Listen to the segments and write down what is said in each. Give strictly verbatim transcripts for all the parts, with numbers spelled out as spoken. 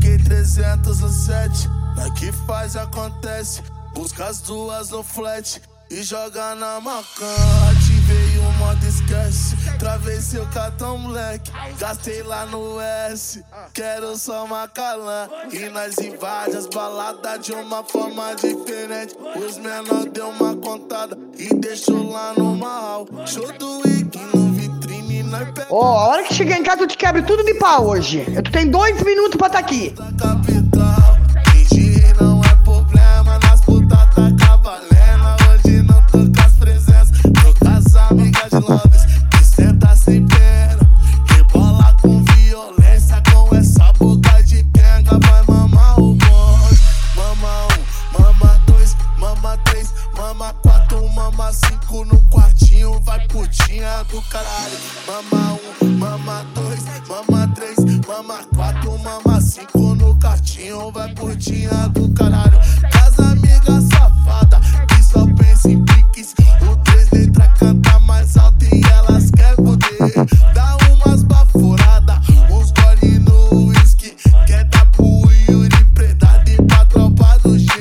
K trezentos no set, na que faz e acontece. Busca as duas no flat e joga na macan. Ativei o modo esquece, travei seu cartão moleque, gastei lá no S, quero só Macalã. E nós invade as baladas de uma forma diferente. Os menor deu uma contada e deixou lá no mal. Show do Ig no vitrine, nós pega. Ó, oh, a hora que chegar em casa eu te quebro tudo de pau hoje. Tu tem dois minutos pra tá aqui. Capital, fingir não é problema, nas putas tá cavalendo. Hoje não tô com as presenças, tô com as amigas de Lopes, que senta sem pena, rebola com violência, com essa boca de quenga. Vai mamar o bonde, mama um, mama dois, mama três, mama quatro, mama cinco no quartinho, vai putinha do caralho. Mama um, mama dois, mama três, mama quatro, mama cinco no quartinho, vai putinha do caralho. Casa amiga safada, que só pensa em piques, o três letras canta mais alto e elas quer poder. Dá umas baforadas, uns gole no whisky, quer dar pro Yuri predado e pra tropa do G.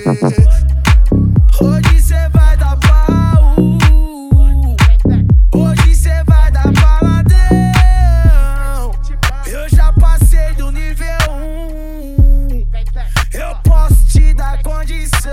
Hoje cê vai dar pau, hoje cê vai dar baladão. Eu já passei do nível um, eu posso te dar condição.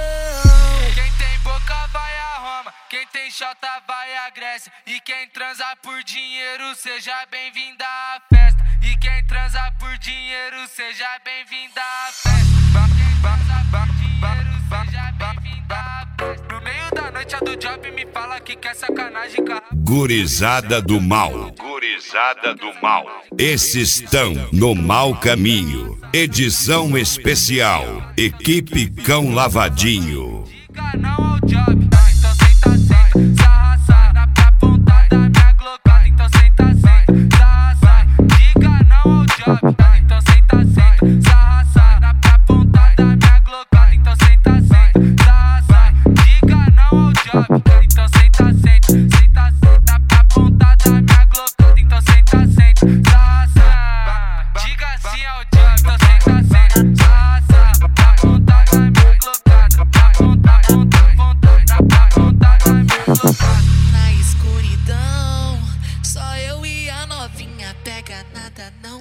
Quem tem boca vai a Roma, quem tem xota vai a Grécia. E quem transa por dinheiro, seja bem-vinda à festa. E quem transa por dinheiro, seja bem-vinda à festa. Quem transa por dinheiro, seja bem-vinda à festa. No meio da noite a do job me fala que quer sacanagem com a... Gurizada do mal, gurizada do mal. Esses estão no mau caminho. Edição especial, equipe Cão Lavadinho. Diga não ao job, então senta, senta, sarra, sarra pra ponta da minha glocada. Então senta, senta, sarra, sarra. Diga não ao job, então senta, senta, sarra, sarra pra ponta da minha glocada. Então senta, senta, sarra, sarra. Diga não ao job, então senta, senta, senta, senta pra ponta da minha glocada. Então senta, senta, sarra, sarra. Diga sim ao job, então senta, senta, sarra, sarra pra ponta da minha glocada. Pra ponta, ponta, ponta, pra ponta da minha glocada. Na escuridão, só eu e a novinha, pega nada não.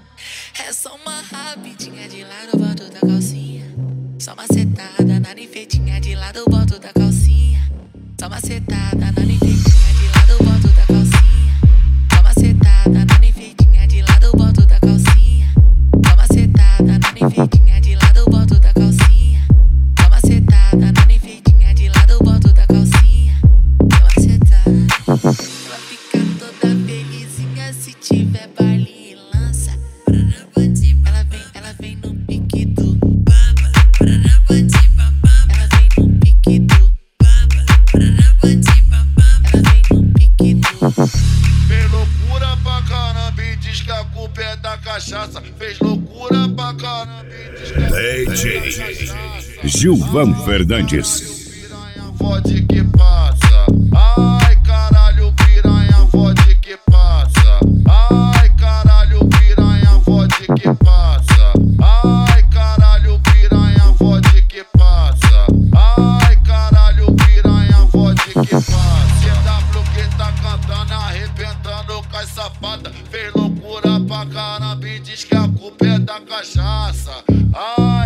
É só uma rapidinha de lado, boto da calcinha. Só uma setada na enfeitinha de lado, boto da calcinha. Só uma setada na enfeitinha de lado, boto da calcinha. Só uma setada na enfeitinha de lado, boto da calcinha. Só uma setada na enfeitinha de lado, boto da calcinha. Só uma setada na enfeitinha de lado, boto da calcinha. Só uma setada. Ela fica toda felizinha se tiver baile e lança. Ela vem, ela vem no pique do baba. Ela vem no pique do baba. Ela vem no pique do. Fez loucura pra caramba e diz que a culpa é da cachaça. Fez loucura pra caramba e diz que a culpa é da D J cachaça. Gilvan Fernandes. Piranha fode que passa. Ai caralho, piranha fode que passa. Ai caralho, piranha fode que passa. Ai caralho, piranha fode que passa. Ai caralho, piranha fode que passa. C W que tá cantando, arrebentando com as safadas. Fez loucura pra caramba e diz que a culpa é da cachaça. Ai